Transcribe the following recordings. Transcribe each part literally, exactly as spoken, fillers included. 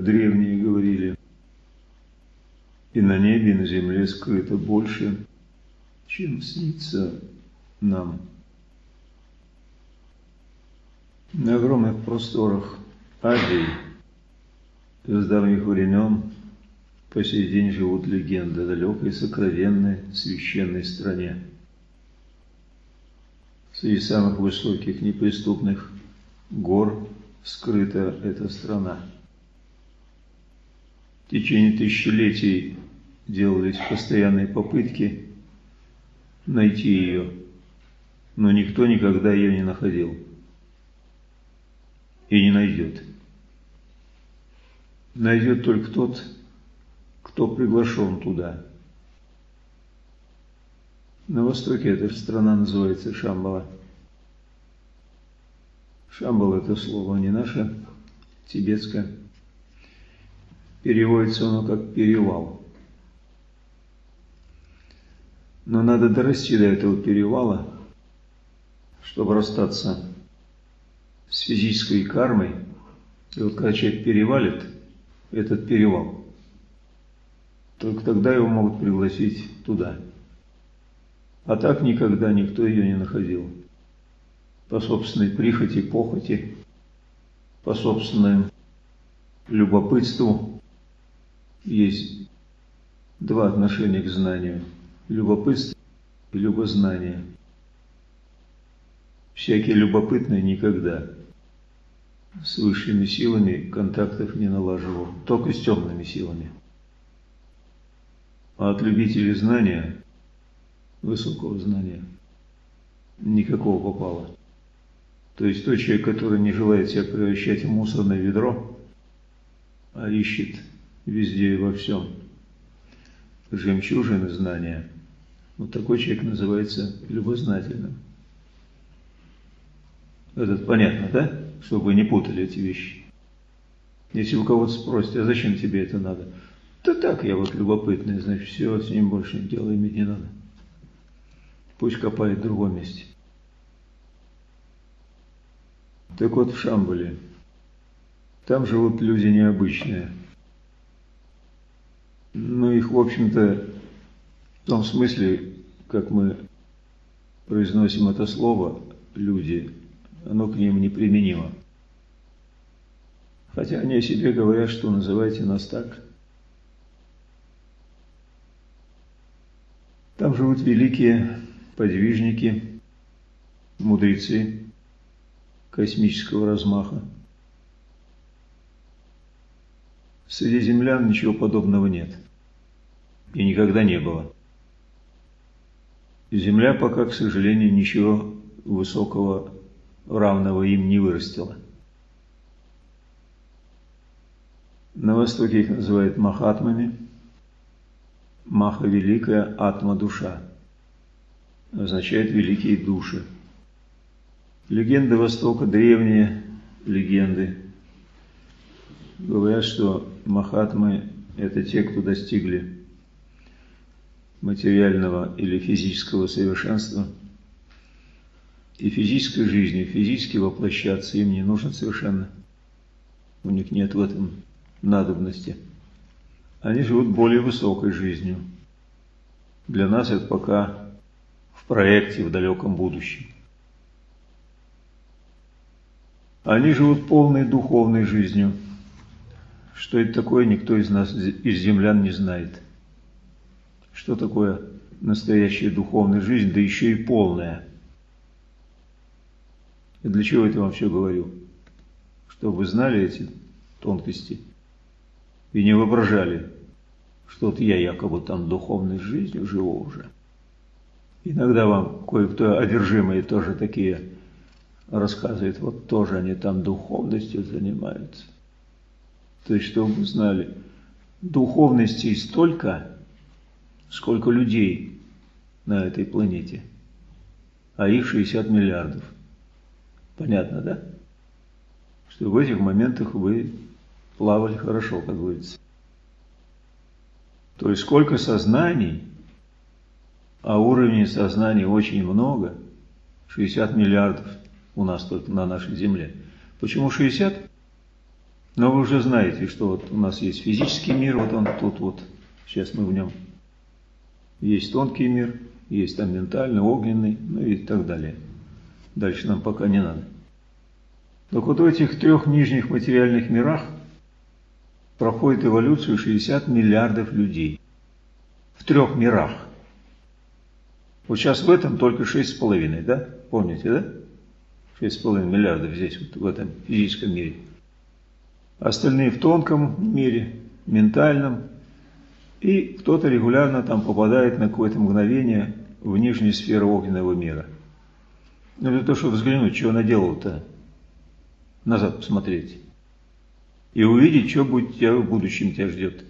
как древние говорили, и на небе, и на земле скрыто больше, чем снится нам. На огромных просторах Азии с давних времен по сей день живут легенды о далекой, сокровенной, священной стране. Среди самых высоких неприступных гор скрыта эта страна. В течение тысячелетий делались постоянные попытки найти ее, но никто никогда ее не находил и не найдет. Найдет только тот, кто приглашен туда. На востоке эта страна называется Шамбала. Шамбала – это слово не наше, тибетское. Переводится оно как «перевал». Но надо дорасти до этого перевала, чтобы расстаться с физической кармой. И вот когда человек перевалит этот перевал, только тогда его могут пригласить туда. А так никогда никто ее не находил. По собственной прихоти, похоти, по собственному любопытству. Есть два отношения к знанию. Любопытство и любознание. Всякий любопытный никогда с высшими силами контактов не налаживал, только с темными силами. А от любителей знания, высокого знания, никакого попало. То есть тот человек, который не желает себя превращать в мусорное ведро, а ищет везде и во всем жемчужины знания, вот такой человек называется любознательным. Это понятно, да? Чтобы вы не путали эти вещи. Если у кого-то спросите, а зачем тебе это надо? Да так, я вот любопытный, значит, все, с ним больше дела иметь не надо. Пусть копает в другом месте. Так вот, в Шамбале, там живут люди необычные. Ну, их, в общем-то, в том смысле, как мы произносим это слово, люди, оно к ним неприменимо. Хотя они о себе говорят, что называйте нас так. Там живут великие подвижники, мудрецы космического размаха. Среди землян ничего подобного нет. И никогда не было. Земля пока, к сожалению, ничего высокого, равного им не вырастила. На Востоке их называют махатмами. Маха – великая, атма – душа. Означает великие души. Легенды Востока, древние легенды, говорят, что махатмы – это те, кто достигли материального или физического совершенства. И физической жизнью, физически воплощаться им не нужно совершенно. У них нет в этом надобности. Они живут более высокой жизнью. Для нас это пока в проекте в далеком будущем. Они живут полной духовной жизнью. Что это такое, никто из нас, из землян, не знает. Что такое настоящая духовная жизнь, да еще и полная. И для чего это вам все говорю? Чтобы вы знали эти тонкости и не воображали, что вот я якобы там духовной жизнью живу уже. Иногда вам кое-кто одержимые тоже такие рассказывает, вот тоже они там духовностью занимаются. То есть, чтобы вы знали, духовности столько, сколько людей на этой планете, а их шестьдесят миллиардов. Понятно, да? Что в этих моментах вы плавали хорошо, как говорится. То есть, сколько сознаний, а уровней сознания очень много, шестьдесят миллиардов у нас только на нашей Земле. Почему шестьдесят? Но вы уже знаете, что вот у нас есть физический мир, вот он тут вот, сейчас мы в нем. Есть тонкий мир, есть там ментальный, огненный, ну и так далее. Дальше нам пока не надо. Так вот в этих трех нижних материальных мирах проходит эволюцию шестьдесят миллиардов людей. В трех мирах. Вот сейчас в этом только шесть с половиной, да? Помните, да? шесть с половиной миллиардов здесь, вот в этом физическом мире. Остальные в тонком мире, ментальном. И кто-то регулярно там попадает на какое-то мгновение в нижнюю сферу огненного мира. Ну, для того, чтобы взглянуть, что она делала-то. Назад посмотреть. И увидеть, что будет тебя в будущем тебя ждет.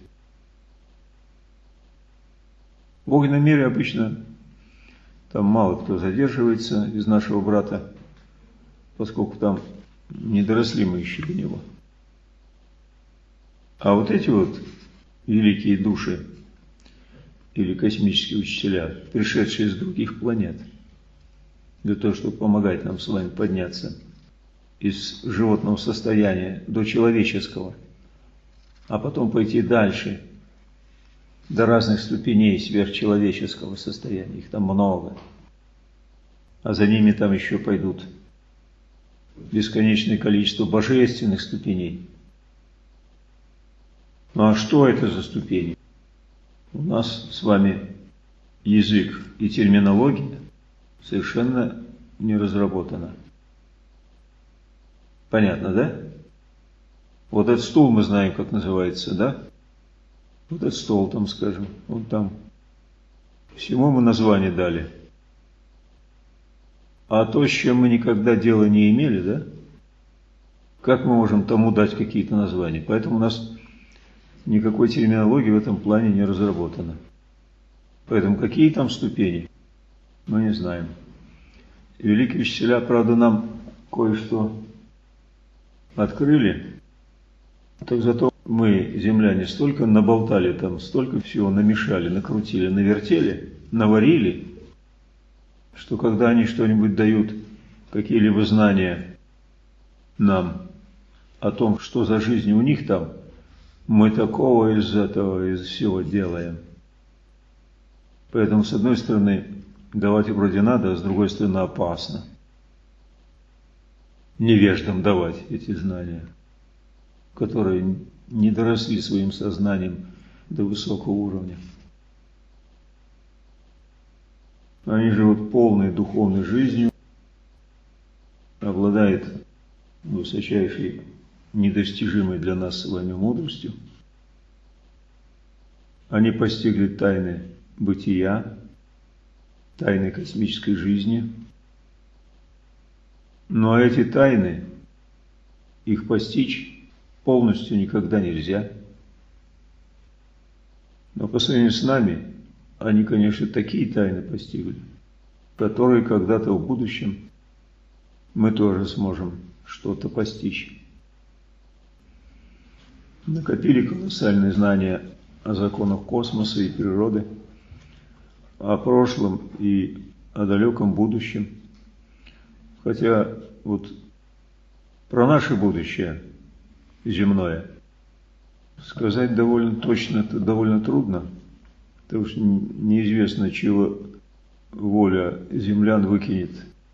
В огненном мире обычно там мало кто задерживается из нашего брата, поскольку там не доросли мы еще до него. А вот эти вот великие души или космические учителя, пришедшие из других планет, для того, чтобы помогать нам с вами подняться из животного состояния до человеческого, а потом пойти дальше, до разных ступеней сверхчеловеческого состояния. Их там много. А за ними там еще пойдут бесконечное количество божественных ступеней. Ну а что это за ступени? У нас с вами язык и терминология совершенно не разработана. Понятно, да? Вот этот стул мы знаем, как называется, да? Вот этот стол там, скажем, вот там. Всему мы название дали. А то, с чем мы никогда дела не имели, да? Как мы можем тому дать какие-то названия? Поэтому у нас никакой терминологии в этом плане не разработано. Поэтому какие там ступени, мы не знаем. Великие учителя, правда, нам кое-что открыли, так зато мы, земляне, столько наболтали там, столько всего намешали, накрутили, навертели, наварили, что когда они что-нибудь дают, какие-либо знания нам о том, что за жизнь у них там, мы такого из этого, из всего делаем. Поэтому, с одной стороны, давать вроде надо, а с другой стороны, опасно. Невеждам давать эти знания, которые не доросли своим сознанием до высокого уровня. Они живут полной духовной жизнью, обладают высочайшей, недостижимой для нас с вами мудростью. Они постигли тайны бытия, тайны космической жизни. Но эти тайны, их постичь полностью никогда нельзя. Но по сравнению с нами, они, конечно, такие тайны постигли, которые когда-то в будущем мы тоже сможем что-то постичь. Накопили колоссальные знания о законах космоса и природы, о прошлом и о далеком будущем. Хотя вот про наше будущее земное сказать довольно точно, это довольно трудно, потому что неизвестно, чего воля землян выкинет.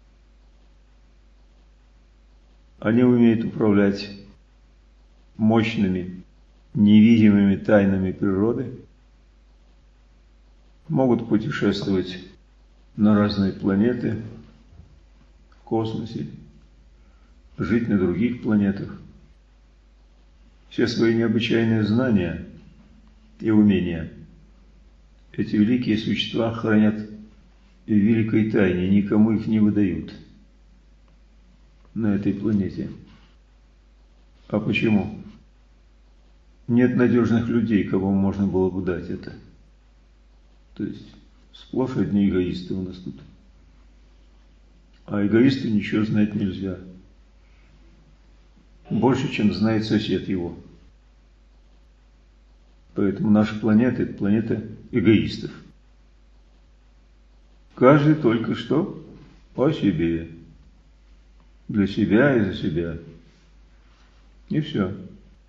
Они умеют управлять мощными, невидимыми тайнами природы, могут путешествовать на разные планеты в космосе, жить на других планетах. Все свои необычайные знания и умения эти великие существа хранят в великой тайне, никому их не выдают на этой планете. А почему? Нет надежных людей, кому можно было бы дать это. То есть сплошь одни эгоисты у нас тут. А эгоисту ничего знать нельзя. Больше, чем знает сосед его. Поэтому наша планета – это планета эгоистов. Каждый только что по себе. Для себя и за себя. И все.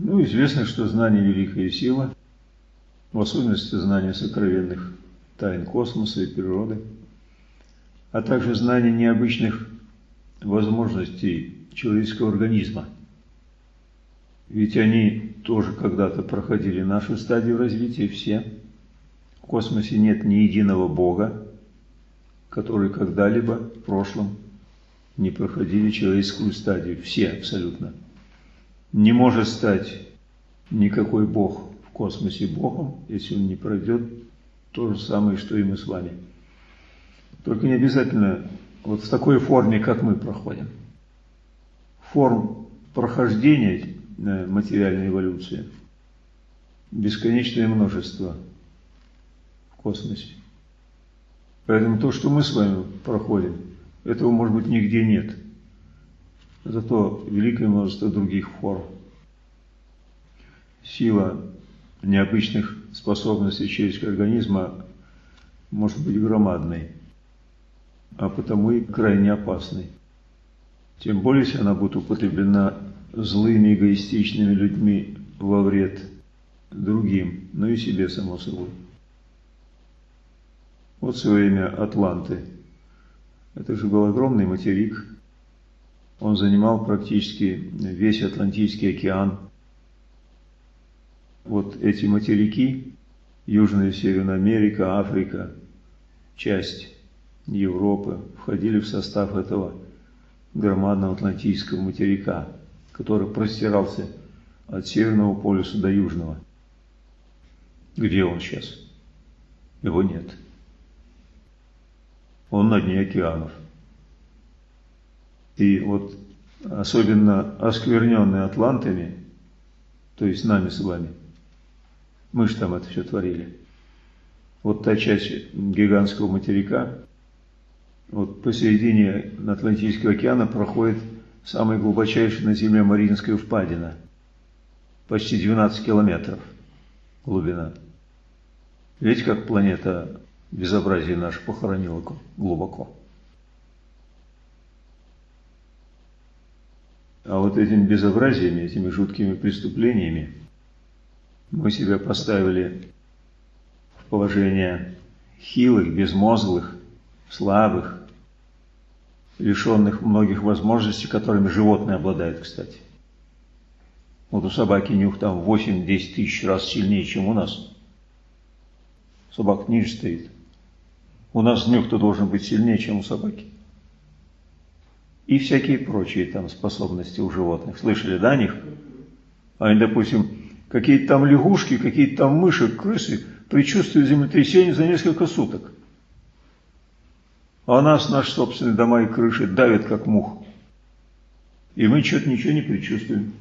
Ну, известно, что знание – великая сила, в особенности знание сокровенных тайн космоса и природы, а также знание необычных возможностей человеческого организма. Ведь они тоже когда-то проходили нашу стадию развития, все. В космосе нет ни единого Бога, который когда-либо в прошлом не проходили человеческую стадию. Все абсолютно. Не может стать никакой Бог в космосе Богом, если он не пройдет то же самое, что и мы с вами. Только не обязательно вот в такой форме, как мы проходим. Форм прохождения материальной эволюции бесконечное множество в космосе. Поэтому то, что мы с вами проходим, этого, может быть, нигде нет. Зато великое множество других форм. Сила необычных способностей человеческого организма может быть громадной, а потому и крайне опасной. Тем более, если она будет употреблена злыми, эгоистичными людьми во вред другим, но и себе, само собой. Вот в свое время Атланты. Это же был огромный материк. Он занимал практически весь Атлантический океан. Вот эти материки, Южная и Северная Америка, Африка, часть Европы, входили в состав этого громадного Атлантического материка, который простирался от Северного полюса до Южного. Где он сейчас? Его нет. Он на дне океанов. И вот особенно оскверненные атлантами, то есть нами с вами, мы же там это все творили. Вот та часть гигантского материка, вот посередине Атлантического океана проходит самая глубочайшая на Земле Мариинская впадина. Почти двенадцать километров глубина. Видите, как планета безобразие наше похоронила глубоко. А вот этими безобразиями, этими жуткими преступлениями мы себя поставили в положение хилых, безмозглых, слабых, лишенных многих возможностей, которыми животные обладают, кстати. Вот у собаки нюх там восемь-десять тысяч раз сильнее, чем у нас. Собака ниже стоит. У нас нюх-то должен быть сильнее, чем у собаки. И всякие прочие там способности у животных. Слышали, да, о них? Они, допустим, какие-то там лягушки, какие-то там мыши, крысы предчувствуют землетрясение за несколько суток. А нас, наши собственные дома и крыши давят, как мух. И мы что-то ничего не предчувствуем.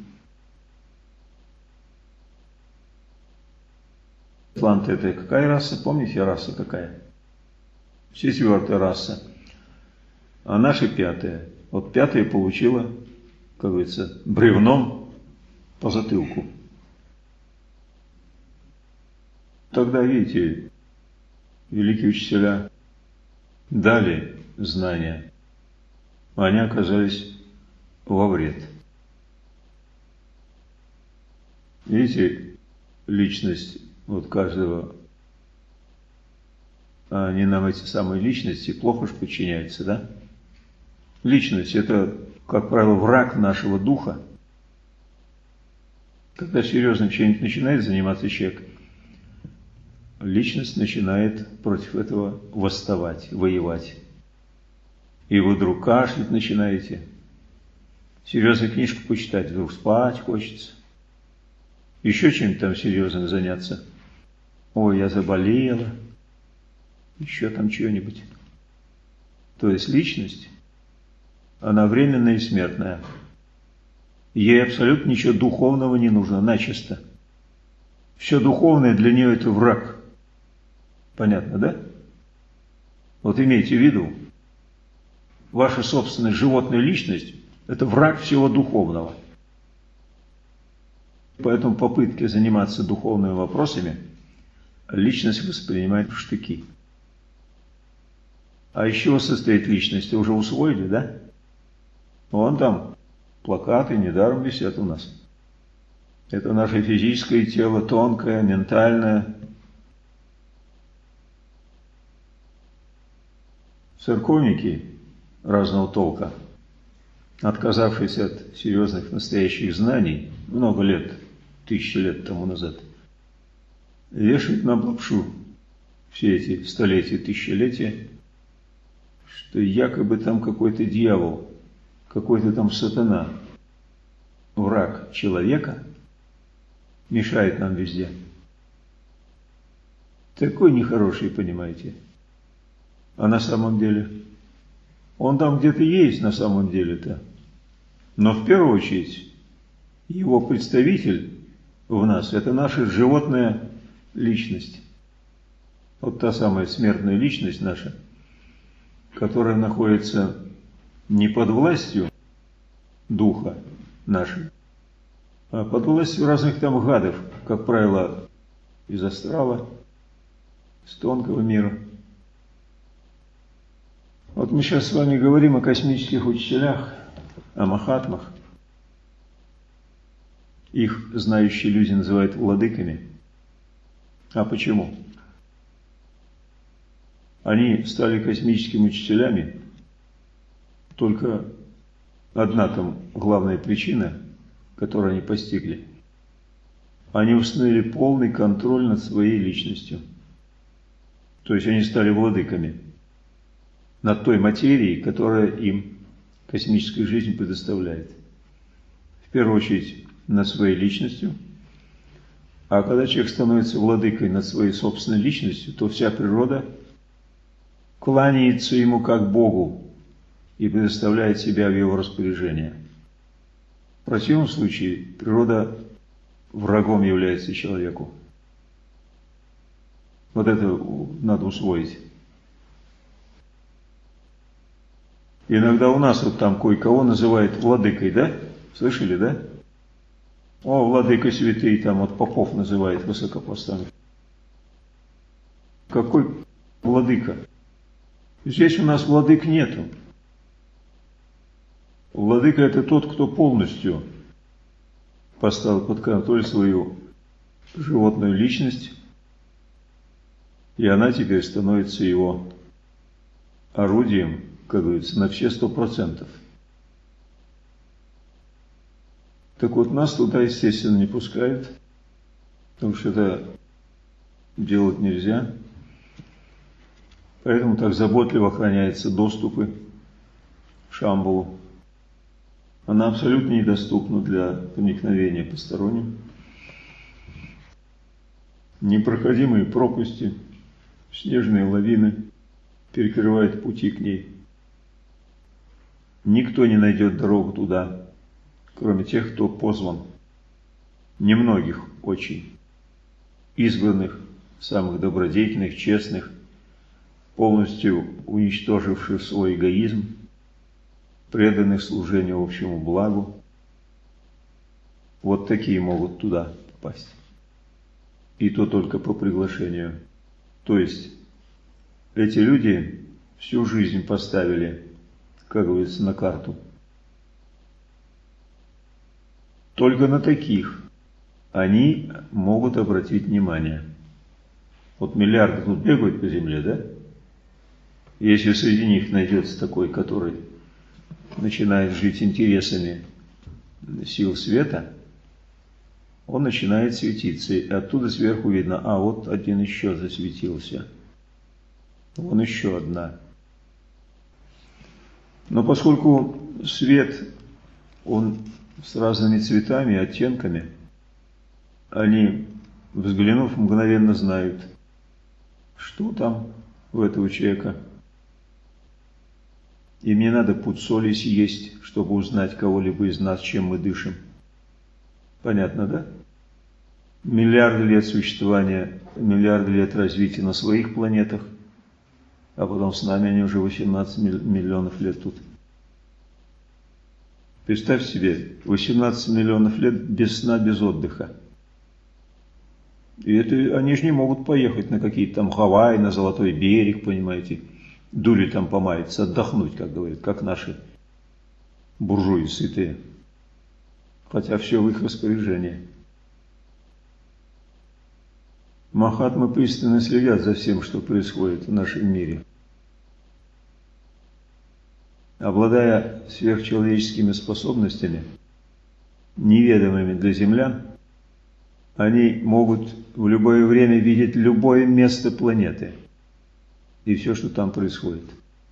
Атланты — это какая раса? Помните, раса какая? Четвертая раса. А наша пятая. Вот пятая получила, как говорится, бревном по затылку. Тогда, видите, великие учителя дали знания, а они оказались во вред. Видите, личность вот каждого, они нам, эти самые личности, плохо же подчиняются, да? Личность – это, как правило, враг нашего духа. Когда серьезно чем-нибудь начинает заниматься человек, личность начинает против этого восставать, воевать. И вы вдруг кашлять начинаете, серьезную книжку почитать, вдруг спать хочется, еще чем-то там серьезным заняться. Ой, я заболела, еще там чего-нибудь. То есть личность, она временная и смертная. Ей абсолютно ничего духовного не нужно, начисто. Все духовное для нее – это враг. Понятно, да? Вот имейте в виду, ваша собственная животная личность – это враг всего духовного. Поэтому попытки заниматься духовными вопросами личность воспринимает в штыки. А из чего состоит личность? Уже усвоили, да? Вон там плакаты недаром висят у нас. Это наше физическое тело, тонкое, ментальное. Церковники разного толка, отказавшись от серьезных настоящих знаний много лет, тысячи лет тому назад, вешают нам лапшу все эти столетия, тысячелетия, что якобы там какой-то дьявол, какой-то там сатана, враг человека, мешает нам везде. Такой нехороший, понимаете. А на самом деле? Он там где-то есть на самом деле-то. Но в первую очередь его представитель в нас – это наша животная личность. Вот та самая смертная личность наша, которая находится не под властью духа нашего, а под властью разных там гадов, как правило, из астрала, с тонкого мира. Вот мы сейчас с вами говорим о космических учителях, о махатмах. Их знающие люди называют владыками. А почему? Они стали космическими учителями, только одна там главная причина, которую они постигли. Они установили полный контроль над своей личностью. То есть они стали владыками над той материей, которая им космическая жизнь предоставляет. В первую очередь над своей личностью. А когда человек становится владыкой над своей собственной личностью, то вся природа кланяется ему как Богу и предоставляет себя в его распоряжение. В противном случае природа врагом является человеку. Вот это надо усвоить. Иногда у нас вот там кое-кого называют владыкой, да? Слышали, да? О, владыка святый, там вот попов называет высокопоставленных. Какой владыка? Здесь у нас владык нету. Владыка – это тот, кто полностью поставил под контроль свою животную личность, и она теперь становится его орудием, как говорится, на все сто процентов. Так вот, нас туда, естественно, не пускают, потому что это делать нельзя. Поэтому так заботливо охраняются доступы в Шамбалу. Она абсолютно недоступна для проникновения посторонним. Непроходимые пропасти, снежные лавины перекрывают пути к ней. Никто не найдет дорогу туда, кроме тех, кто позван. Немногих очень. Избранных, самых добродетельных, честных, полностью уничтоживших свой эгоизм, преданных служению общему благу. Вот такие могут туда попасть. И то только по приглашению. То есть эти люди всю жизнь поставили, как говорится, на карту. Только на таких они могут обратить внимание. Вот миллиарды тут бегают по земле, да? Если среди них найдется такой, который начинает жить интересами сил света, он начинает светиться. И оттуда сверху видно, а вот один еще засветился. Вон еще одна. Но поскольку свет, он с разными цветами и оттенками, они, взглянув, мгновенно знают, что там у этого человека. Им не надо пуд соли съесть, чтобы узнать кого-либо из нас, чем мы дышим. Понятно, да? Миллиарды лет существования, миллиарды лет развития на своих планетах, а потом с нами они уже восемнадцать миллионов лет тут. Представь себе, восемнадцать миллионов лет без сна, без отдыха. И это они же не могут поехать на какие-то там Гавайи, на Золотой берег, понимаете, дури там помаяться, отдохнуть, как говорят, как наши буржуи сытые. Хотя все в их распоряжении. Махатмы пристально следят за всем, что происходит в нашем мире. Обладая сверхчеловеческими способностями, неведомыми для землян, они могут в любое время видеть любое место планеты и все, что там происходит.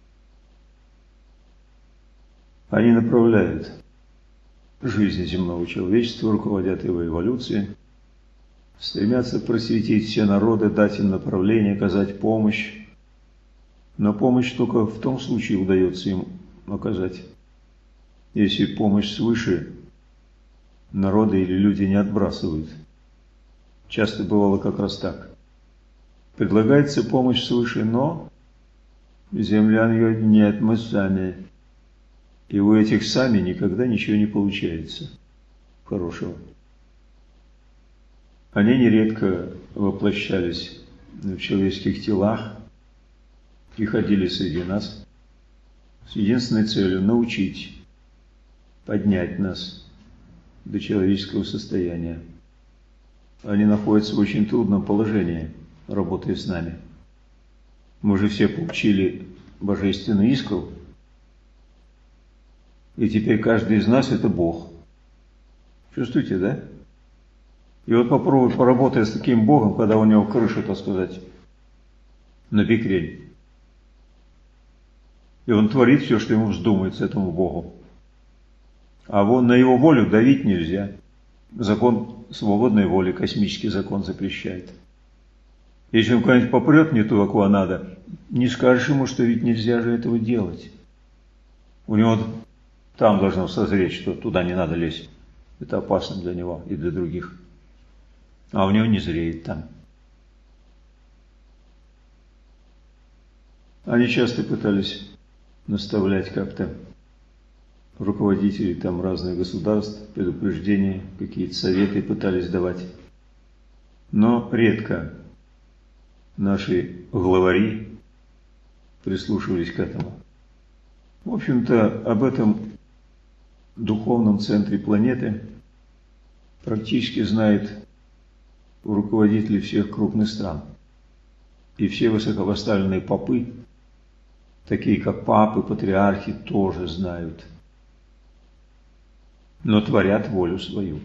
Они направляют жизнь земного человечества, руководят его эволюцией, стремятся просветить все народы, дать им направление, оказать помощь. Но помощь только в том случае удается им оказать, если помощь свыше народы или люди не отбрасывают. Часто бывало как раз так. Предлагается помощь свыше, но землян ее нет, мы сами. И у этих сами никогда ничего не получается хорошего. Они нередко воплощались в человеческих телах, приходили среди нас с единственной целью научить, поднять нас до человеческого состояния. Они находятся в очень трудном положении, работая с нами. Мы же все получили божественную искру, и теперь каждый из нас – это Бог. Чувствуете, да? И вот попробуй поработать с таким Богом, когда у него крыша, так сказать, на бекрень. И он творит все, что ему вздумается, этому Богу. А вон на его волю давить нельзя. Закон свободной воли, космический закон запрещает. Если он куда-нибудь попрет не туда, куда надо, не скажешь ему, что ведь нельзя же этого делать. У него там должно созреть, что туда не надо лезть. Это опасно для него и для других. А у него не зреет там. Они часто пытались наставлять как-то руководителей там разных государств, предупреждения, какие-то советы пытались давать. Но редко наши главари прислушивались к этому. В общем-то, об этом духовном центре планеты практически знает руководители всех крупных стран. И все высокопоставленные попы, такие как папы, патриархи, тоже знают. Но творят волю свою.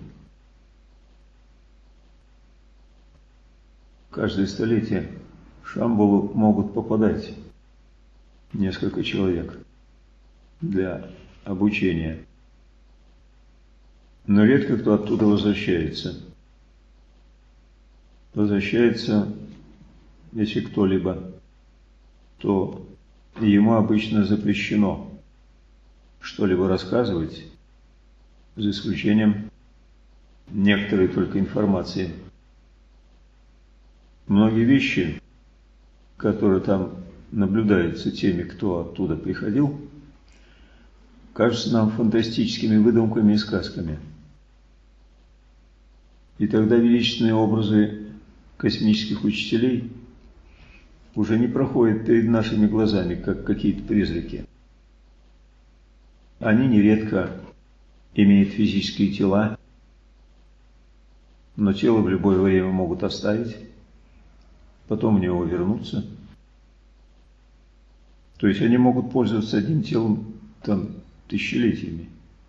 Каждое столетие в Шамбалу могут попадать несколько человек для обучения. Но редко кто оттуда возвращается. Возвращается, если кто-либо, то ему обычно запрещено что-либо рассказывать, за исключением некоторой только информации. Многие вещи, которые там наблюдаются теми, кто оттуда приходил, кажутся нам фантастическими выдумками и сказками. И тогда величественные образы космических учителей уже не проходят перед нашими глазами, как какие-то призраки. Они нередко имеют физические тела, но тело в любое время могут оставить, потом в него вернуться. То есть они могут пользоваться одним телом там тысячелетиями.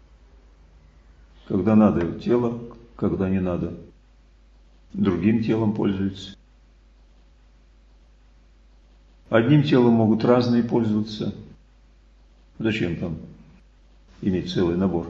Когда надо тело, когда не надо, другим телом пользуются. Одним телом могут разные пользоваться. Зачем там иметь целый набор?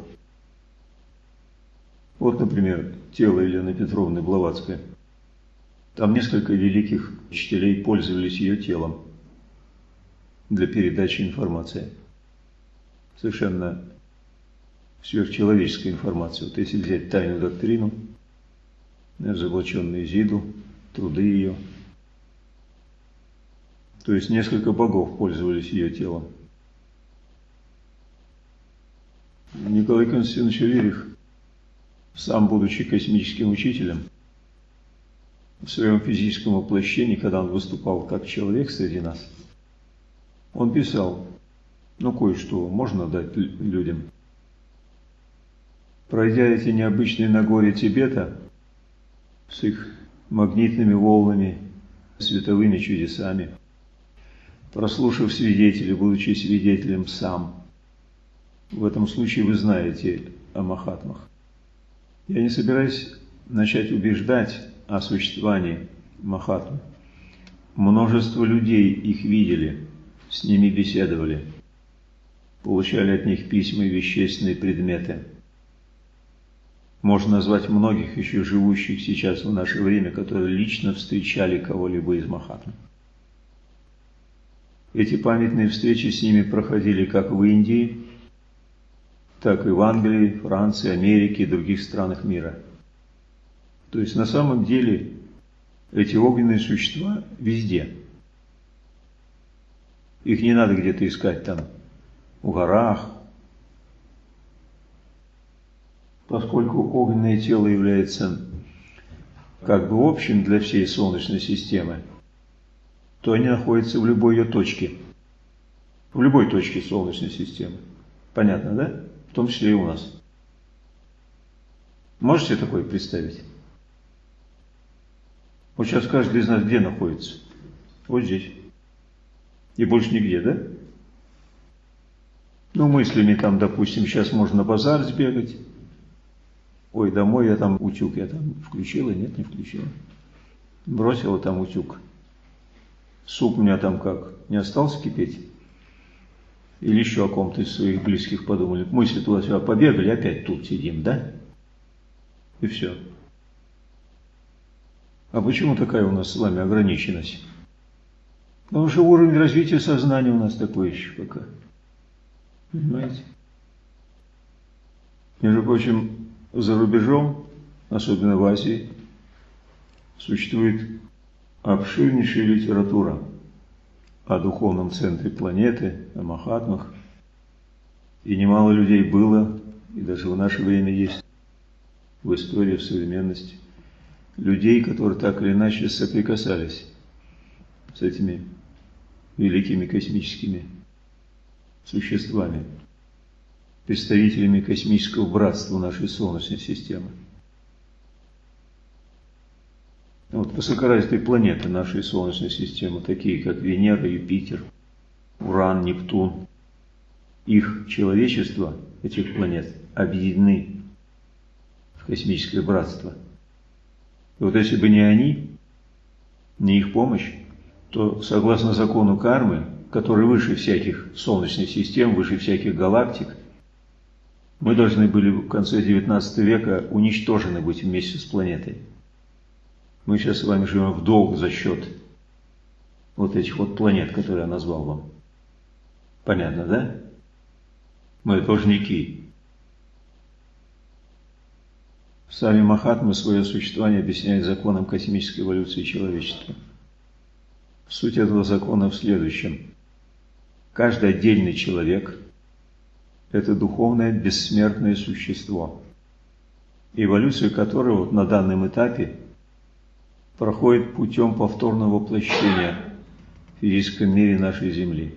Вот, например, тело Елены Петровны Блаватской. Там несколько великих учителей пользовались ее телом для передачи информации. Совершенно сверхчеловеческая информация. Вот если взять тайную доктрину, разоблаченную Изиду, труды ее, то есть несколько богов пользовались ее телом. Николай Константинович Аверьев, сам будучи космическим учителем, в своем физическом воплощении, когда он выступал как человек среди нас, он писал, ну кое-что можно дать людям. Пройдя эти необычные Нагорья Тибета с их магнитными волнами, световыми чудесами. Прослушав свидетелей, будучи свидетелем сам. В этом случае вы знаете о махатмах. Я не собираюсь начать убеждать о существовании махатм. Множество людей их видели, с ними беседовали, получали от них письма и вещественные предметы. Можно назвать многих еще живущих сейчас в наше время, которые лично встречали кого-либо из махатм. Эти памятные встречи с ними проходили как в Индии, так и в Англии, Франции, Америке и других странах мира. То есть на самом деле эти огненные существа везде. Их не надо где-то искать там, в горах. Поскольку огненное тело является как бы общим для всей Солнечной системы, то они находятся в любой ее точке. В любой точке Солнечной системы. Понятно, да? В том числе и у нас. Можете такое представить? Вот сейчас каждый из нас где находится? Вот здесь. И больше нигде, да? Ну, мыслями там, допустим, сейчас можно на базар сбегать. Ой, домой я там утюг, я там включила, нет, не включила. Бросила там утюг. Суп у меня там как, не остался кипеть? Или еще о ком-то из своих близких подумали. Мысли туда-сюда побегали, опять тут сидим, да? И все. А почему такая у нас с вами ограниченность? Потому что уровень развития сознания у нас такой еще пока. Понимаете? Между прочим, за рубежом, особенно в Азии, существует обширнейшая литература о духовном центре планеты, о махатмах. И немало людей было, и даже в наше время есть, в истории, в современности, людей, которые так или иначе соприкасались с этими великими космическими существами, представителями космического братства нашей Солнечной системы. Вот высокоразвитые планеты нашей Солнечной системы, такие как Венера, Юпитер, Уран, Нептун, их человечество, этих планет, объединены в космическое братство. И вот если бы не они, не их помощь, то согласно закону кармы, который выше всяких солнечных систем, выше всяких галактик, мы должны были в конце девятнадцатого века уничтожены быть вместе с планетой. Мы сейчас с вами живем в долг за счет вот этих вот планет, которые я назвал вам. Понятно, да? Мы должники. Сами махатмы свое существование объясняют законом космической эволюции человечества. Суть этого закона в следующем. Каждый отдельный человек – это духовное бессмертное существо, эволюция которого вот на данном этапе проходит путем повторного воплощения в физическом мире нашей Земли.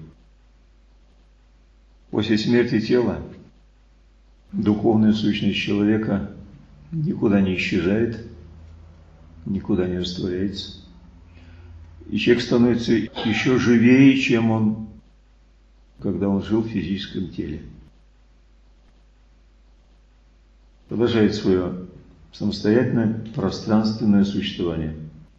После смерти тела духовная сущность человека никуда не исчезает, никуда не растворяется. И человек становится еще живее, чем он, когда он жил в физическом теле. Продолжает свое самостоятельное пространственное существование.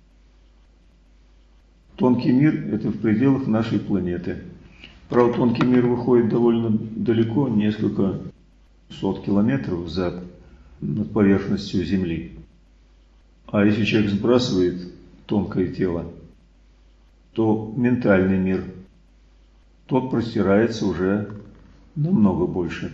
Тонкий мир – это в пределах нашей планеты. Правда, тонкий мир выходит довольно далеко, несколько сот километров за над поверхностью Земли. А если человек сбрасывает тонкое тело, то ментальный мир, тот простирается уже намного больше.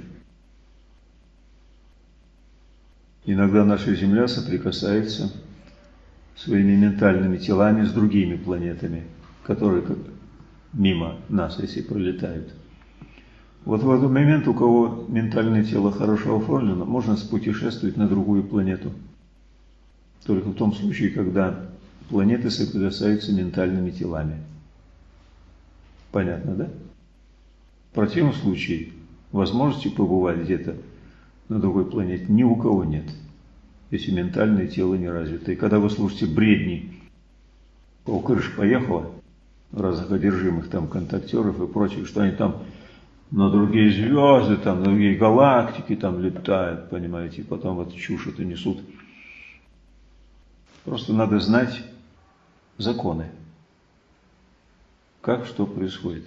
Иногда наша Земля соприкасается своими ментальными телами с другими планетами, которые как мимо нас, если пролетают. Вот в этот момент, у кого ментальное тело хорошо оформлено, можно спутешествовать на другую планету. Только в том случае, когда планеты соприкасаются ментальными телами. Понятно, да? В противном случае возможности побывать где-то на другой планете ни у кого нет. если ментальное тело не развито. И когда вы слушаете бредни, о, крыша поехала, разных одержимых там контактеров и прочих, что они там на другие звезды, там, на другие галактики там летают, понимаете, и потом вот чушь это несут. Просто надо знать законы, как что происходит.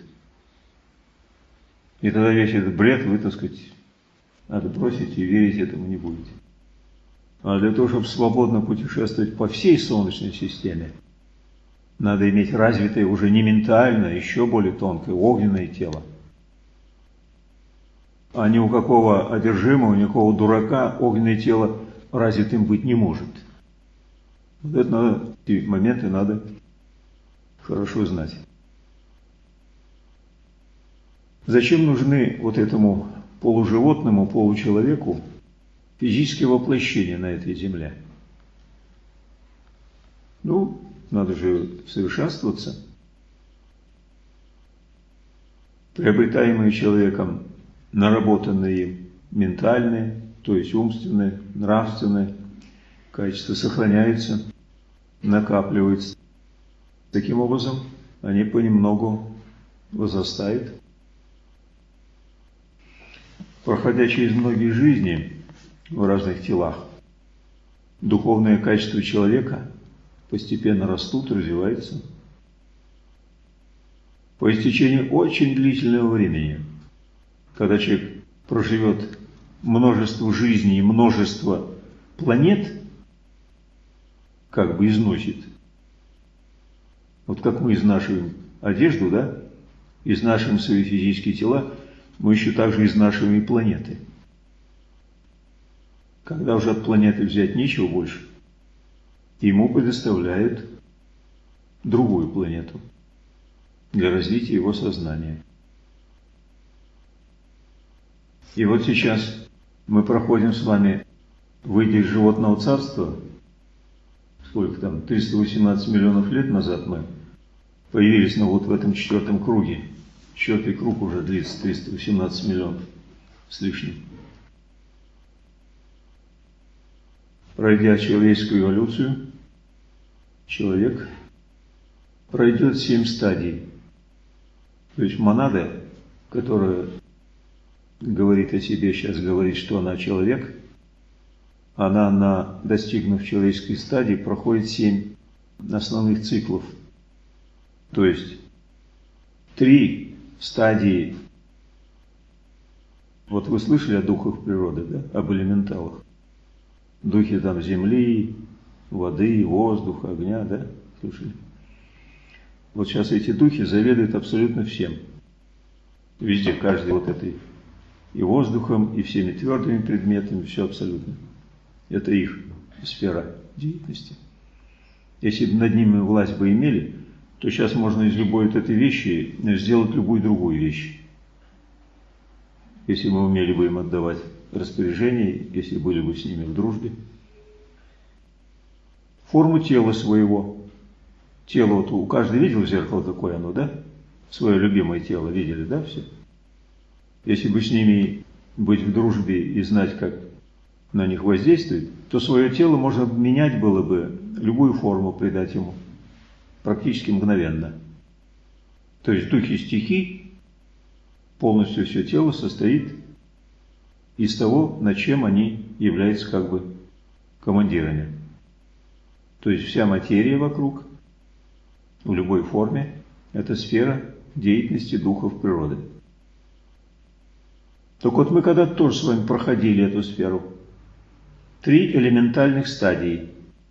И тогда весь этот бред вы, так сказать, надо бросить и верить этому не будете. А для того, чтобы свободно путешествовать по всей Солнечной системе, надо иметь развитое уже не ментальное, еще более тонкое, огненное тело. А ни у какого одержимого, ни у какого дурака огненное тело развитым быть не может. Вот это надо, эти моменты надо хорошо знать. Зачем нужны вот этому полуживотному, получеловеку физические воплощения на этой земле? Ну, надо же совершенствоваться. Приобретаемые человеком наработанные им ментальные, то есть умственные, нравственные качества сохраняются, накапливаются. Таким образом, они понемногу возрастают. Проходя через многие жизни в разных телах, духовные качества человека постепенно растут, развиваются. По истечении очень длительного времени, когда человек проживет множество жизней и множество планет, как бы износит. Вот как мы изнашиваем одежду, да, изнашиваем свои физические тела, мы еще также изнашиваем и планеты. Когда уже от планеты взять нечего больше, ему предоставляют другую планету для развития его сознания. И вот сейчас мы проходим с вами, выйдя из животного царства, сколько там, триста восемнадцать миллионов лет назад мы появились, ну вот в этом четвертом круге. Четвертый круг уже длится триста восемнадцать миллионов с лишним. Пройдя человеческую эволюцию, человек пройдет семь стадий. То есть монада, которая говорит о себе, сейчас говорит, что она человек, она, на, достигнув человеческой стадии, проходит семь основных циклов. То есть три стадии. Вот вы слышали о духах природы, да? Об элементалах. Духи там земли, воды, воздуха, огня, да? Слышали? Вот сейчас эти духи заведуют абсолютно всем. Везде, каждый вот этой и воздухом, и всеми твердыми предметами, все абсолютно. Это их сфера деятельности. Если бы над ними власть бы имели, то сейчас можно из любой вот этой вещи сделать любую другую вещь. Если мы умели бы им отдавать распоряжение, если были бы с ними в дружбе. Форму тела своего. Тело, вот у каждого видел в зеркало, какое оно, да? Свое любимое тело видели, да, все? Если бы с ними быть в дружбе и знать, как на них воздействует, то свое тело можно менять было бы, любую форму придать ему. Практически мгновенно. То есть духи стихий, полностью все тело состоит из того, над чем они являются как бы командирами. То есть вся материя вокруг, в любой форме, это сфера деятельности духов природы. Так вот мы когда-то тоже с вами проходили эту сферу. Три элементальных стадии.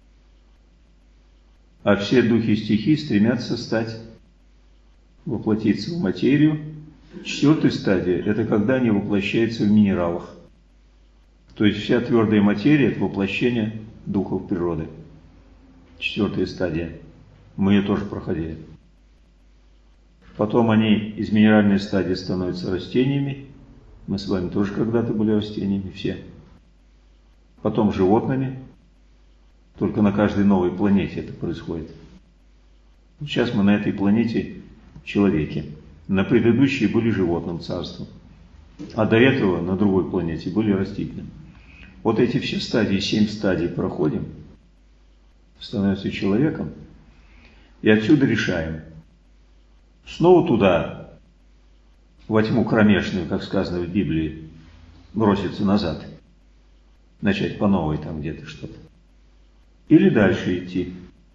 А все духи стихий стремятся стать, воплотиться в материю. Четвертая стадия – это когда они воплощаются в минералах. То есть вся твердая материя – это воплощение духов природы. Четвертая стадия. Мы ее тоже проходили. Потом они из минеральной стадии становятся растениями. Мы с вами тоже когда-то были растениями, все. Потом животными. Только на каждой новой планете это происходит. Сейчас мы на этой планете человеки. На предыдущей были животным царством. А до этого на другой планете были растительным. Вот эти все стадии, семь стадий проходим, становимся человеком, и отсюда решаем. Снова туда, во тьму кромешную, как сказано в Библии, броситься назад, начать по новой там где-то что-то. Или дальше идти.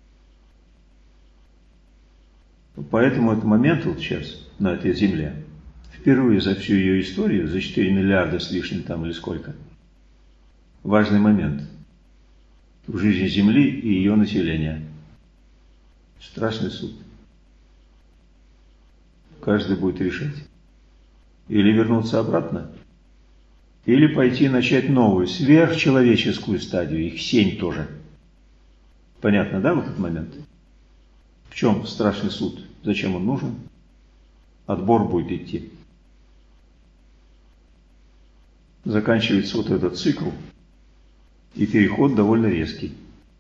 Поэтому этот момент вот сейчас на этой земле, впервые за всю ее историю, за четыре миллиарда с лишним там или сколько, важный момент в жизни Земли и ее населения. Страшный суд. Каждый будет решать. Или вернуться обратно, или пойти начать новую, сверхчеловеческую стадию, их семь тоже. Понятно, да, в этот момент? В чем страшный суд? Зачем он нужен? Отбор будет идти. Заканчивается вот этот цикл, и переход довольно резкий.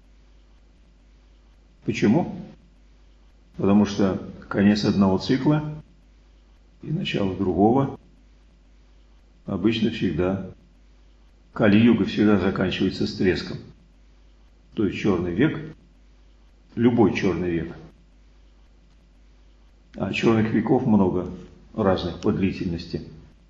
Почему? Потому что конец одного цикла и начало другого обычно всегда, Кали-юга всегда заканчивается с треском. То есть черный век, любой черный век. А черных веков много разных по длительности.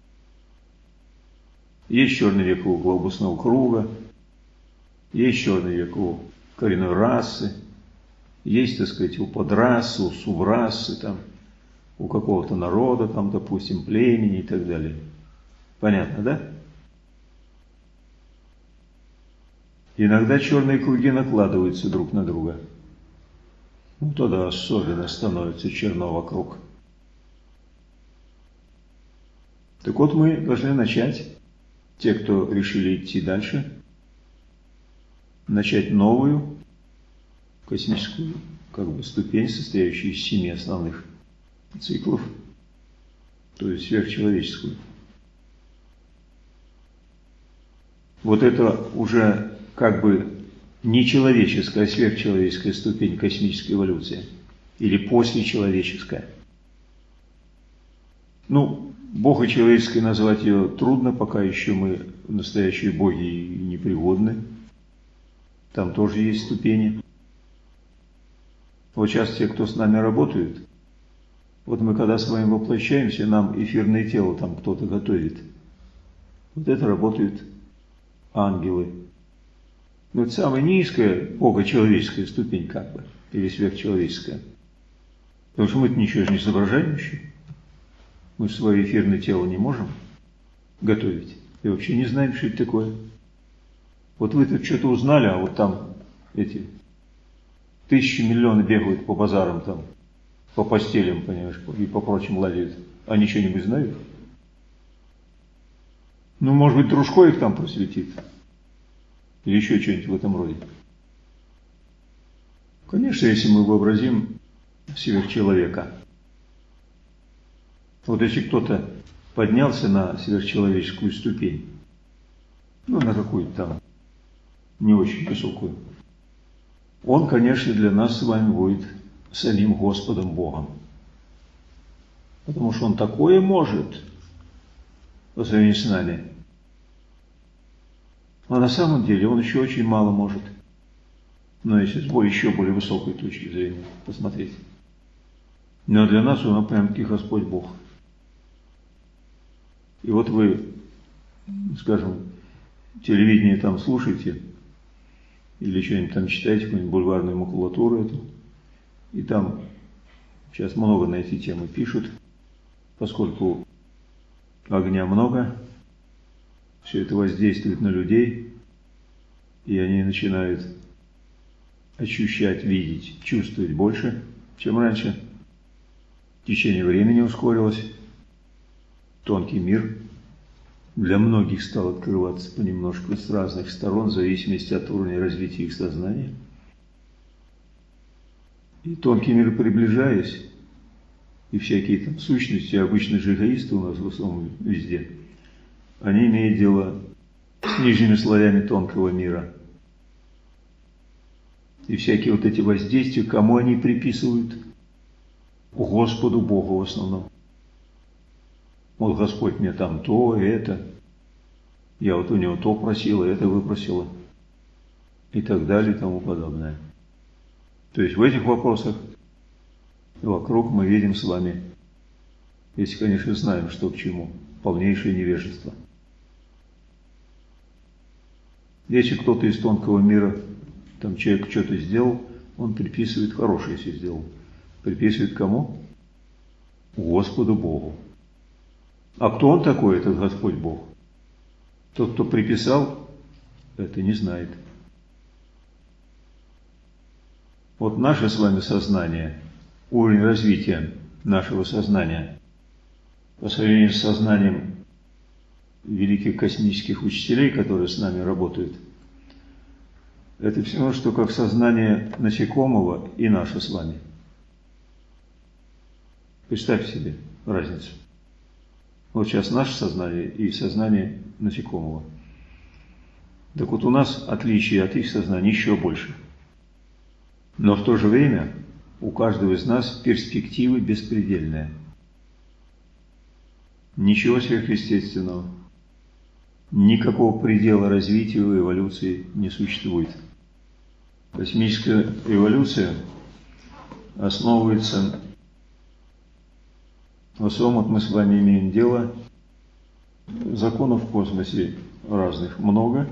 Есть черный век у глобусного круга, есть черный век у коренной расы, есть, так сказать, у подрасы, у субрасы, там, у какого-то народа, там, допустим, племени и так далее. Понятно, да? Иногда черные круги накладываются друг на друга. Ну, тогда особенно становится черно вокруг. Так вот, мы должны начать, те, кто решили идти дальше, начать новую космическую как бы ступень, состоящую из семи основных циклов, то есть сверхчеловеческую. Вот это уже как бы нечеловеческая, а сверхчеловеческая ступень космической эволюции. Или послечеловеческая. Ну, Бога человеческой назвать ее трудно, пока еще мы настоящие боги непригодны. Там тоже есть ступени. Вот сейчас те, кто с нами работают, вот мы когда с вами воплощаемся, нам эфирное тело там кто-то готовит. Вот это работают ангелы. Но это самая низкая богочеловеческая ступень, как бы, или сверхчеловеческая. Потому что мы-то ничего же не соображаем еще. Мы свое эфирное тело не можем готовить. И вообще не знаем, что это такое. Вот вы тут что-то узнали, а вот там эти тысячи миллионы бегают по базарам там, по постелям, понимаешь, и по прочим лазят. Они что-нибудь знают? Ну, может быть, Дружко их там просветит. Или еще что-нибудь в этом роде. Конечно, если мы вообразим сверхчеловека. Вот если кто-то поднялся на сверхчеловеческую ступень, ну, на какую-то там не очень высокую, он, конечно, для нас с вами будет самим Господом Богом. Потому что он такое может по сравнению с нами. А на самом деле он еще очень мало может. Но если с еще более высокой точки зрения посмотреть. Но для нас он прям-таки Господь Бог. И вот вы, скажем, телевидение там слушаете, или что-нибудь там читаете, какую-нибудь бульварную макулатуру эту, и там сейчас много на эти темы пишут, поскольку огня много, все это воздействует на людей, и они начинают ощущать, видеть, чувствовать больше, чем раньше. Течение времени ускорилось, тонкий мир для многих стал открываться понемножку с разных сторон, в зависимости от уровня развития их сознания. И тонкий мир, приближаясь, и всякие там сущности, обычно же эгоисты у нас в основном везде, они имеют дело с нижними слоями тонкого мира. И всякие вот эти воздействия, кому они приписывают? Господу Богу в основном. Вот Господь мне там то, это. Я вот у него то просила, это выпросила. И так далее и тому подобное. То есть в этих вопросах вокруг мы видим с вами, если, конечно, знаем, что к чему, полнейшее невежество. Если кто-то из тонкого мира, там человек что-то сделал, он приписывает хорошее, если сделал. Приписывает кому? Господу Богу. А кто он такой, этот Господь Бог? Тот, кто приписал, это не знает. Вот наше с вами сознание, уровень развития нашего сознания по сравнению с сознанием великих космических учителей, которые с нами работают, это все равно, что как сознание насекомого и наше с вами. Представьте себе разницу. Вот сейчас наше сознание и сознание насекомого. Так вот у нас отличие от их сознания еще больше. Но в то же время у каждого из нас перспективы беспредельные. Ничего сверхъестественного. Никакого предела развития и эволюции не существует. Космическая эволюция основывается, в основном вот мы с вами имеем дело, законов в космосе разных много,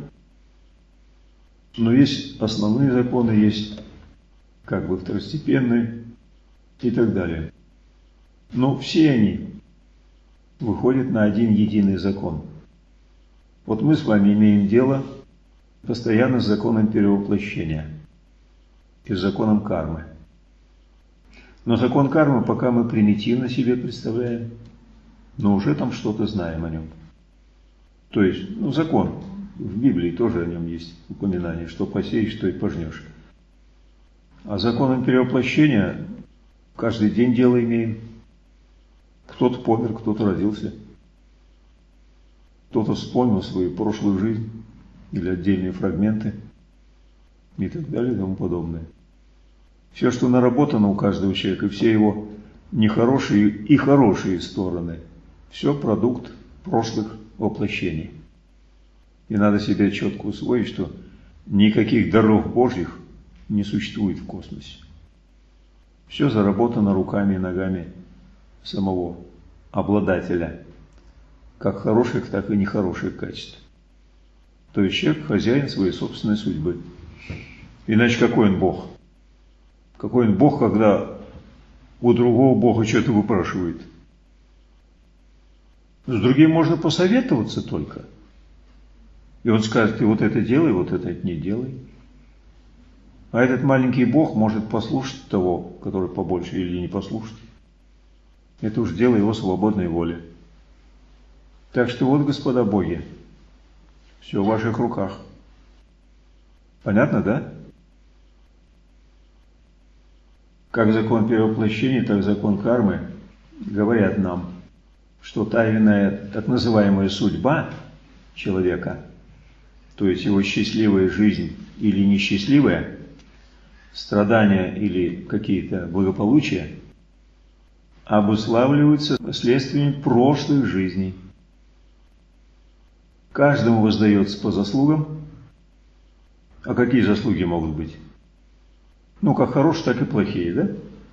но есть основные законы, есть как бы второстепенные и так далее. Но все они выходят на один единый закон. Вот мы с вами имеем дело постоянно с законом перевоплощения и с законом кармы. Но закон кармы пока мы примитивно себе представляем, но уже там что-то знаем о нем. То есть, ну, закон, в Библии тоже о нем есть упоминание, что посеешь, что и пожнешь. А законом перевоплощения каждый день дело имеем. Кто-то помер, кто-то родился. Кто-то вспомнил свою прошлую жизнь или отдельные фрагменты и так далее и тому подобное. Все, что наработано у каждого человека, все его нехорошие и хорошие стороны, все продукт прошлых воплощений. И надо себе четко усвоить, что никаких даров Божьих не существует в космосе. Все заработано руками и ногами самого обладателя, как хороших, так и нехороших качеств. То есть человек хозяин своей собственной судьбы. Иначе какой он Бог? Какой он Бог, когда у другого Бога что-то выпрашивает? С другим можно посоветоваться только. И он скажет, ты вот это делай, вот это не делай. А этот маленький Бог может послушать того, который побольше, или не послушать. Это уж дело его свободной воли. Так что вот, господа боги, все в ваших руках. Понятно, да? Как закон перевоплощения, так закон кармы говорят нам, что тайная, так называемая судьба человека, то есть его счастливая жизнь или несчастливая, страдания или какие-то благополучия, обуславливаются следствиями прошлых жизней. Каждому воздается по заслугам. А какие заслуги могут быть? Ну, как хорошие, так и плохие, да?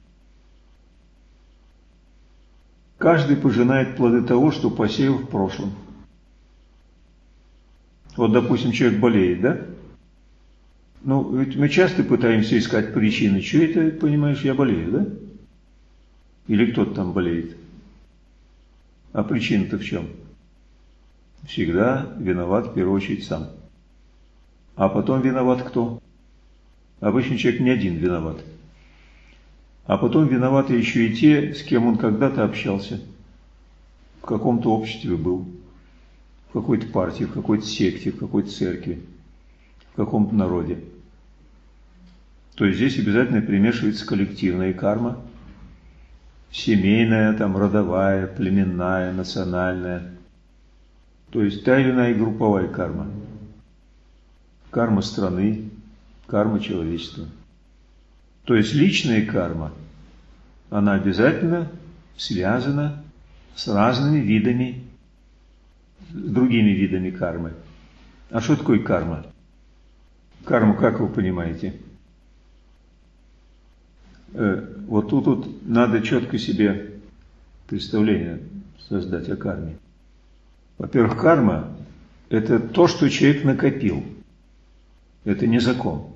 Каждый пожинает плоды того, что посеял в прошлом. Вот, допустим, человек болеет, да? Ну, ведь мы часто пытаемся искать причины. Что это, понимаешь, я болею, да? Или кто-то там болеет. А причина-то в чем? Всегда виноват в первую очередь сам. А потом виноват кто? Обычно человек не один виноват. А потом виноваты еще и те, с кем он когда-то общался. В каком-то обществе был. В какой-то партии, в какой-то секте, в какой-то церкви. В каком-то народе. То есть здесь обязательно примешивается коллективная карма. Семейная, там, родовая, племенная, национальная. То есть та или иная групповая карма. Карма страны, карма человечества. То есть личная карма, она обязательно связана с разными видами с другими видами кармы. А что такое карма? Карму, как вы понимаете? Э, вот тут, тут надо четко себе представление создать о карме. Во-первых, карма – это то, что человек накопил. Это не закон.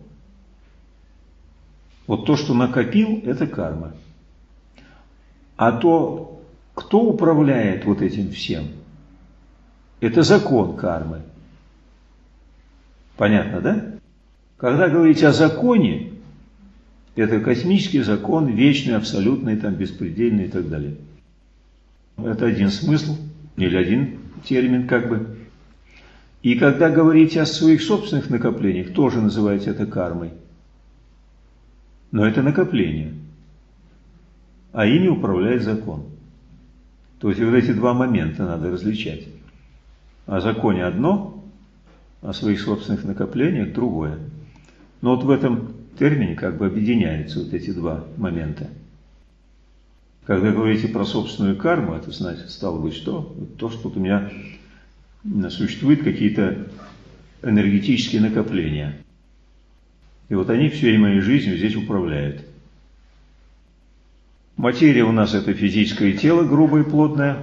Вот то, что накопил, это карма. А то, кто управляет вот этим всем, это закон кармы. Понятно, да? Когда говорить о законе, это космический закон, вечный, абсолютный, там, беспредельный и так далее. Это один смысл, или один термин как бы. И когда говорите о своих собственных накоплениях, тоже называете это кармой. Но это накопление. А ими управляет закон. То есть вот эти два момента надо различать. О законе одно, о своих собственных накоплениях другое. Но вот в этом термине как бы объединяются вот эти два момента. Когда говорите про собственную карму, это значит, стало быть, что? То, что у меня существуют какие-то энергетические накопления. И вот они всей моей жизнью здесь управляют. Материя у нас это физическое тело, грубое и плотное.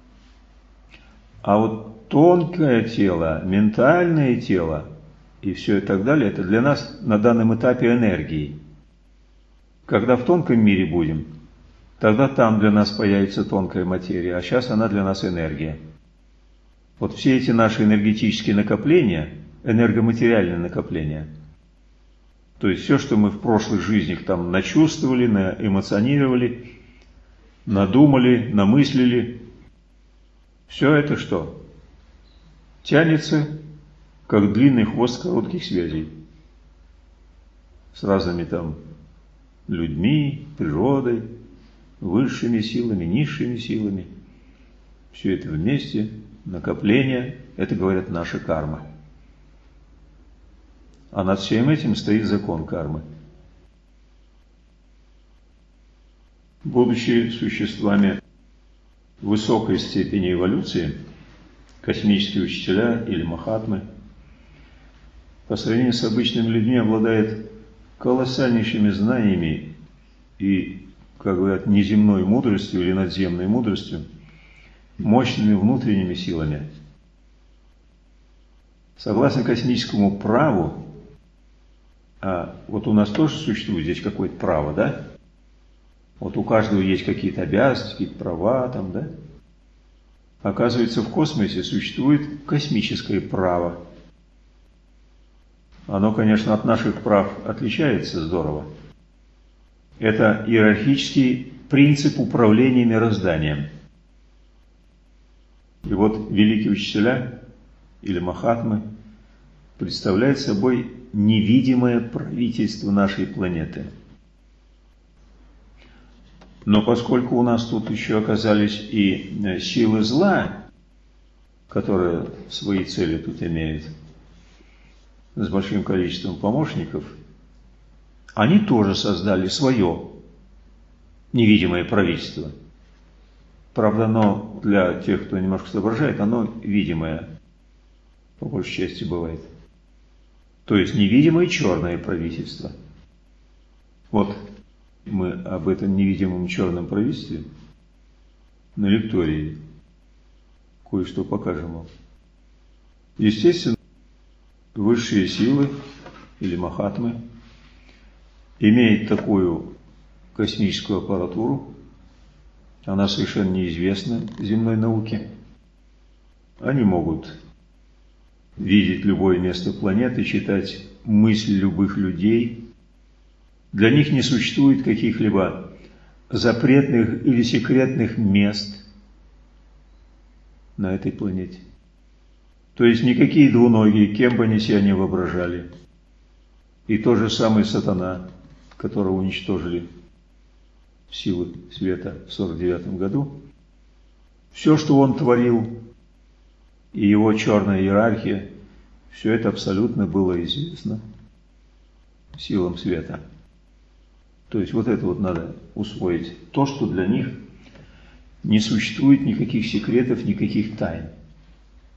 А вот тонкое тело, ментальное тело и все и так далее, это для нас на данном этапе энергии. Когда в тонком мире будем, тогда там для нас появится тонкая материя, а сейчас она для нас энергия. Вот все эти наши энергетические накопления, энергоматериальные накопления, то есть все, что мы в прошлых жизнях там начувствовали, наэмоционировали, надумали, намыслили, все это что? Тянется, как длинный хвост коротких связей с разными там людьми, природой, высшими силами, низшими силами. Все это вместе, накопление, это, говорят, наша карма. А над всем этим стоит закон кармы. Будучи существами высокой степени эволюции, космические учителя или махатмы, по сравнению с обычными людьми обладают колоссальнейшими знаниями и, как говорят, неземной мудростью или надземной мудростью, мощными внутренними силами. Согласно космическому праву, а вот у нас тоже существует здесь какое-то право, да? Вот у каждого есть какие-то обязанности, какие-то права там, да? Оказывается, в космосе существует космическое право. Оно, конечно, от наших прав отличается здорово. Это иерархический принцип управления мирозданием. И вот великие учителя или махатмы представляют собой невидимое правительство нашей планеты. Но поскольку у нас тут еще оказались и силы зла, которые свои цели тут имеют, с большим количеством помощников, они тоже создали свое невидимое правительство. Правда, оно для тех, кто немножко соображает, оно видимое, по большей части бывает. То есть невидимое черное правительство. Вот мы об этом невидимом черном правительстве на лектории кое-что покажем вам. Естественно, высшие силы или махатмы имеют такую космическую аппаратуру, она совершенно неизвестна земной науке. Они могут видеть любое место планеты, читать мысли любых людей. Для них не существует каких-либо запретных или секретных мест на этой планете. То есть никакие двуногие, кем бы они себя не воображали. И тот же самый сатана, которого уничтожили силы света в сорок девятом году, все, что он творил, и его черная иерархия, все это абсолютно было известно силам света. То есть вот это вот надо усвоить. То, что для них не существует никаких секретов, никаких тайн.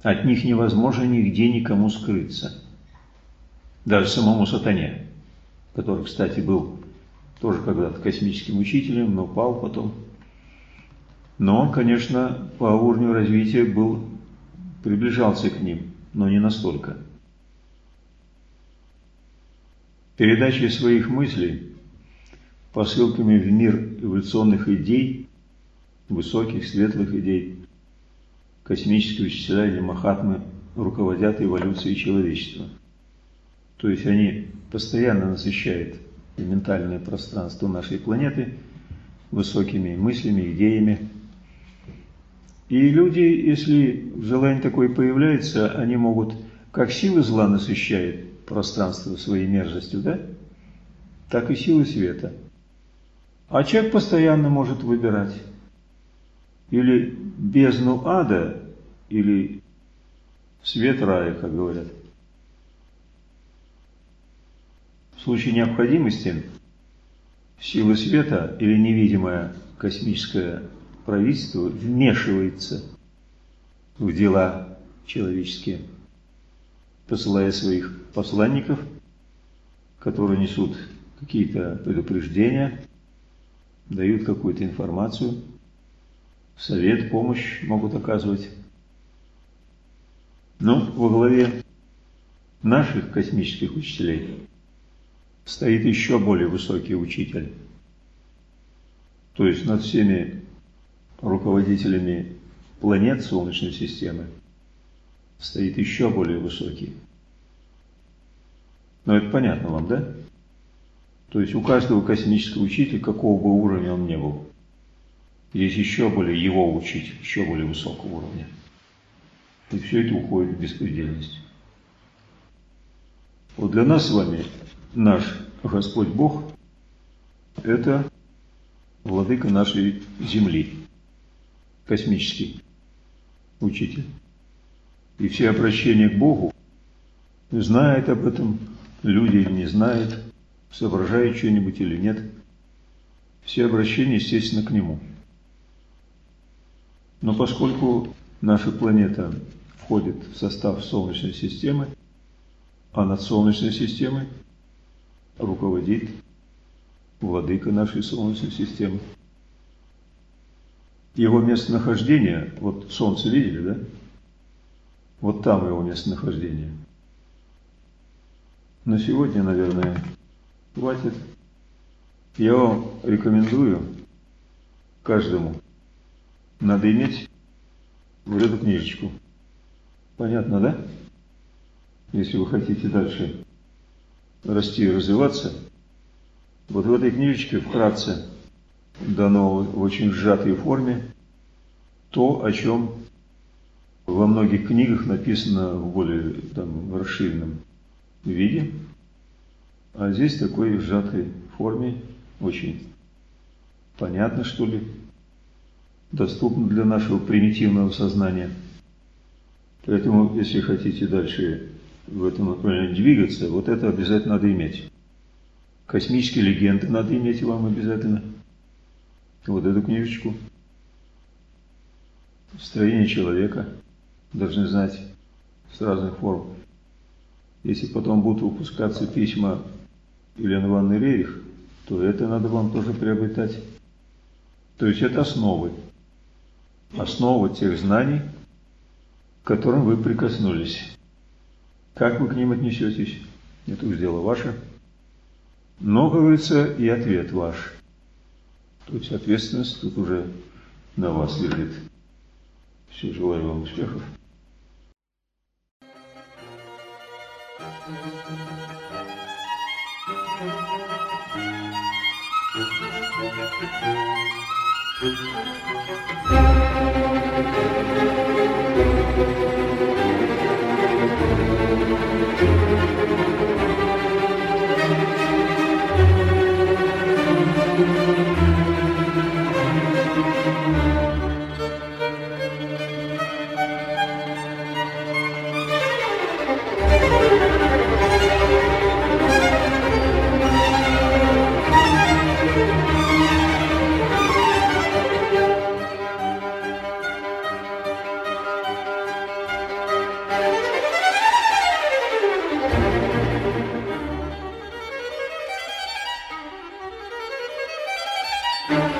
От них невозможно нигде никому скрыться. Даже самому сатане, который, кстати, был тоже когда-то космическим учителем, но пал потом. Но он, конечно, по уровню развития был, приближался к ним, но не настолько. Передачей своих мыслей, посылками в мир эволюционных идей, высоких, светлых идей, космические учителя или махатмы руководят эволюцией человечества. То есть они постоянно насыщают ментальное пространство нашей планеты высокими мыслями, идеями. И люди, если желание такое появляется, они могут, как силы зла насыщают пространство своей мерзостью, да? Так и силы света. А человек постоянно может выбирать или бездну ада, или свет рая, как говорят. В случае необходимости силы света или невидимое космическое правительство вмешивается в дела человеческие, посылая своих посланников, которые несут какие-то предупреждения, дают какую-то информацию, совет, помощь могут оказывать. Но во главе наших космических учителей стоит еще более высокий учитель. То есть над всеми руководителями планет Солнечной системы стоит еще более высокий. Но это понятно вам, да? То есть у каждого космического учителя, какого бы уровня он ни был, есть еще более его учить, еще более высокого уровня. И все это уходит в беспредельность. Вот для нас с вами наш Господь Бог – это владыка нашей Земли, космический учитель. И все обращения к Богу, знает об этом люди или не знают, соображают что-нибудь или нет, все обращения, естественно, к Нему. Но поскольку наша планета входит в состав Солнечной системы, а над Солнечной системой руководит владыка нашей Солнечной системы. Его местонахождение, вот Солнце видели, да? Вот там его местонахождение. На сегодня, наверное, хватит. Я вам рекомендую каждому, надо иметь вот эту книжечку. Понятно, да? Если вы хотите дальше расти и развиваться, вот в этой книжечке вкратце дано в очень сжатой форме то, о чем во многих книгах написано в более там, расширенном виде, а здесь в такой сжатой форме, очень понятно, что ли, доступно для нашего примитивного сознания. Поэтому, если хотите дальше в этом направлении двигаться, вот это обязательно надо иметь. Космические легенды надо иметь вам обязательно. Вот эту книжечку. Строение человека должны знать с разных форм. Если потом будут выпускаться письма Елены Ивановны Рерих, то это надо вам тоже приобретать. То есть это основы. Основа тех знаний, к которым вы прикоснулись. Как вы к ним отнесетесь, это уж дело ваше. Но, как говорится, и ответ ваш. То есть ответственность тут уже на вас лежит. Все, желаю вам успехов. Thank you.